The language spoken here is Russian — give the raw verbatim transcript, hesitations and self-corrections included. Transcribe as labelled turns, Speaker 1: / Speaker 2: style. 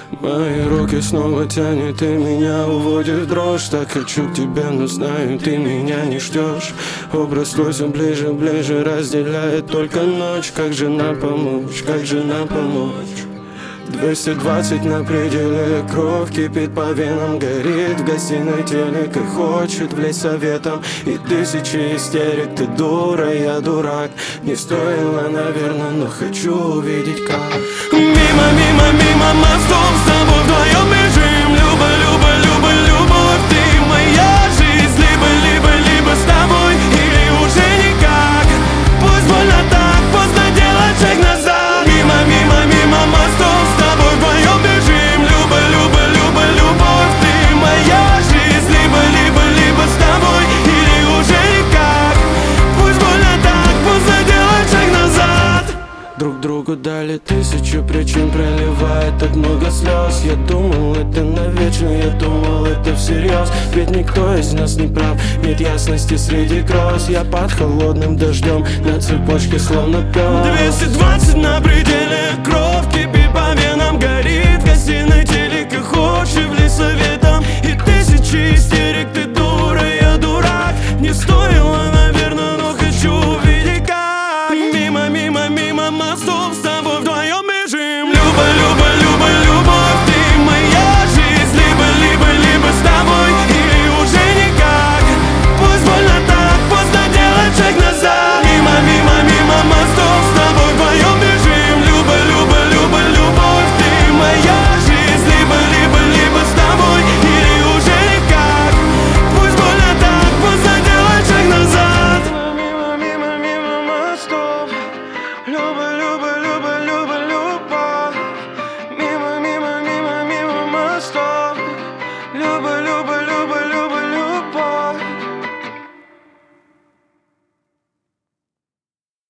Speaker 1: Мои руки снова тянет и меня уводит в дрожь. Так хочу к тебе, но знаю, ты меня не ждешь. Образ твой все ближе, ближе, разделяет только ночь. Как же нам помочь, как же нам помочь? Двести двадцать на пределе, кровь кипит по венам, горит в гостиной телек и хочет влезть советом. И тысячи истерик, ты дура, я дурак. Не стоило, наверное, но хочу увидеть как. Мимо, мимо, мимо мостов с тобой вдвоем бежим. Люба, люба, люба, любовь, ты моя жизнь. Либо, либо, либо с тобой, или уже никак. Пусть больно так, поздно делать шаг назад. Мимо, мимо, мимо мостов с тобой вдвоем бежим. Люба, люба, люба, любовь, ты моя жизнь. Либо, либо, либо с тобой, или уже никак. Пусть больно так, поздно делать шаг назад. Друг другу дали тысячу причин, проливает так много слез. Я думал, это навечно, я думал, это всерьез. Ведь никто из нас не прав, нет ясности среди гроз. Я под холодным дождем, на цепочке словно пес. Двести двадцать на пределе, кровь кипит по венам, горит в гостиной телек и хочет влезть советом. И тысячи истерик, ты дура, я дурак. Не стоило,